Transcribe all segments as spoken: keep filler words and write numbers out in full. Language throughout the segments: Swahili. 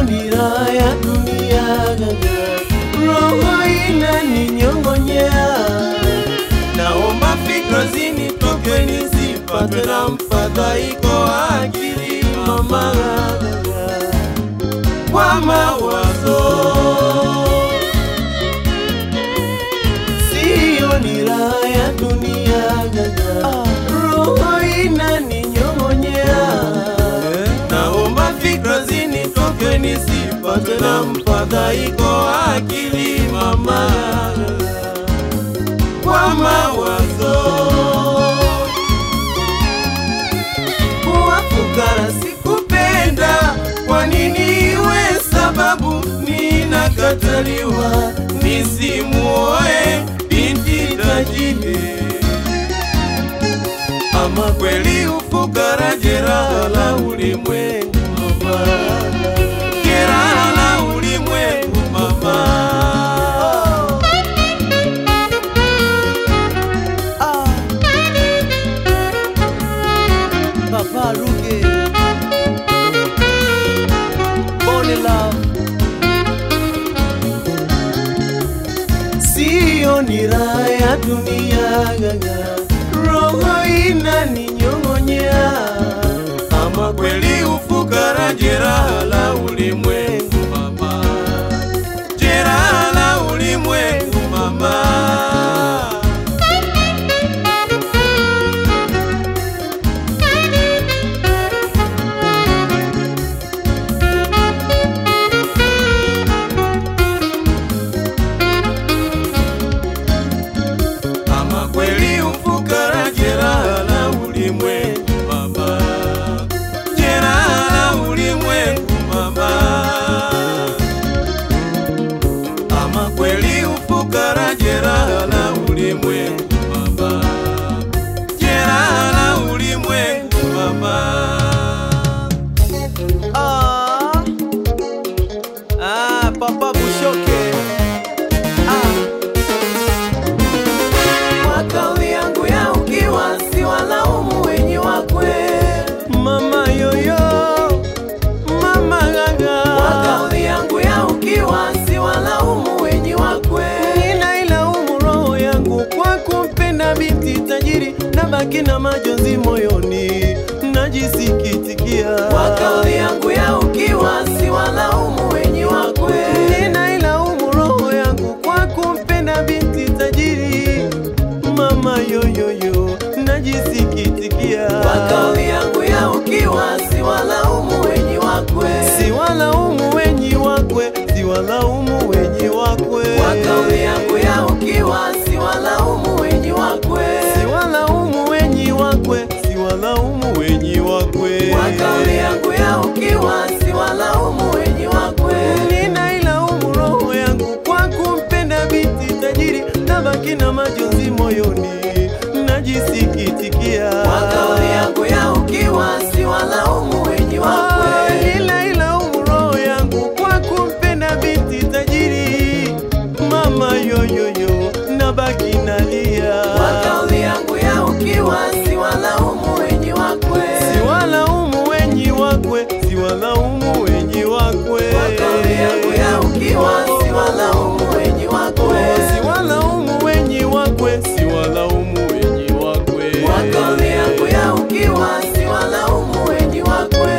Sioni raha ya dunia gaga, roho inaninyong'onyea. Naomba fikra zinitoke nisipate na mfadhaiko wa akili mama gaga, kwa mawazo. Sioni raha ya dunia gaga, roho inaninyong'onyea. Naomba fikra zinitoke nisipate na mfadhaiko wa akili mama, kwa mawazo. Kuwa fukara sikupenda, kwa nini iwe sababu ninakataliwa nisimuoe binti tajiri? Ama kweli ufukara jeraha la ulimwengu mama, jeraha la ulimwengu mama. Ah, Papa Ruge, Bonnie Love. Sioni raha ya dunia gaga, roho inaninyong'onyea. Ama kweli ufukara jeraha la ulimwengu mama, jeraha la ulimwengu mama. Ama kweli ufukara jeraha la ulimwengu mama, jeraha la ulimwengu mama. Ama kweli ufukara jeraha la ulimwengu mama, jeraha la ulimwengu mama. Ah, ah, Papa Bushoke. Ah, kauli yangu ya ukiwa si walaumu wenye wakwe mama yoyo, mama gaga. Kauli yangu ya ukiwa si walaumu wenye wakwe, ninailaumu roho yangu kwa kumpenda binti tajiri, nabaki na majonzi moyoni najisikitikia. Kauli yangu ya ukiwa si walaumu wenye wakwe, ninailaumu roho yangu kwa kumpenda binti tajiri mama yoyoyo, najisikitikia. Kwa kauli yangu ya ukiwa si walaumu wenye wakwe, si walaumu wenye wakwe, si walaumu wenye wakwe. Kwa kauli yangu ya ukiwa si walaumu wenye wakwe, si walaumu wenye wakwe, si walaumu wenye wakwe. Kwa kauli yangu ya ukiwa si walaumu wenye wakwe, ninailaumu roho yangu kwa kumpenda binti tajiri, nabaki na majonzi moyoni najisikitikia. Kwa kauli yangu ya ukiwa si walaumu wenye wakwe, ninailaumu roho yangu kwa kumpenda binti tajiri mama yoyoyo, nabaki nalia. Kwa kauli yangu ya ukiwa si walaumu wenye wakwe, si walaumu wenye wakwe, si walaumu wenye wakwe. Kwa kauli yangu ya ukiwa si walaumu wenye wakwe, si walaumu wenye wakwe, si walaumu wenye wakwe. Kwa kauli yangu ya ukiwa si walaumu wenye wakwe.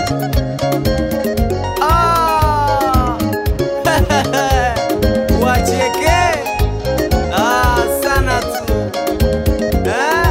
Ah, wacheke ah sana tu eh?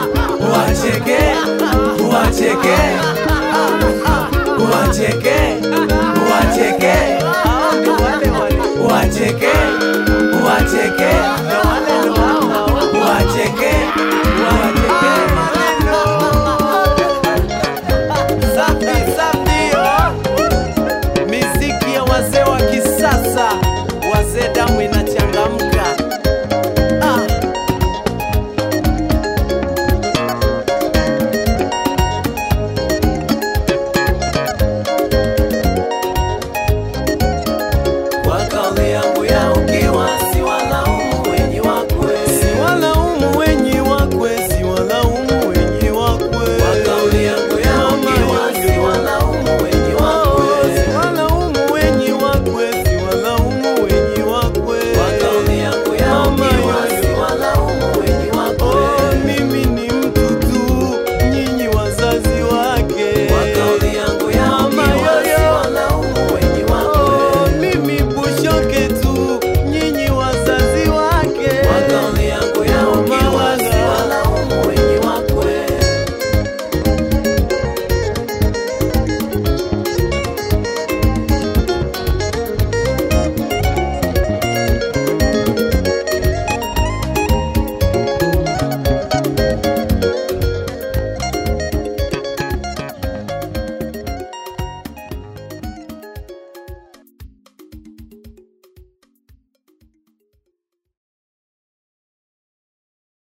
wacheke, wacheke, wacheke.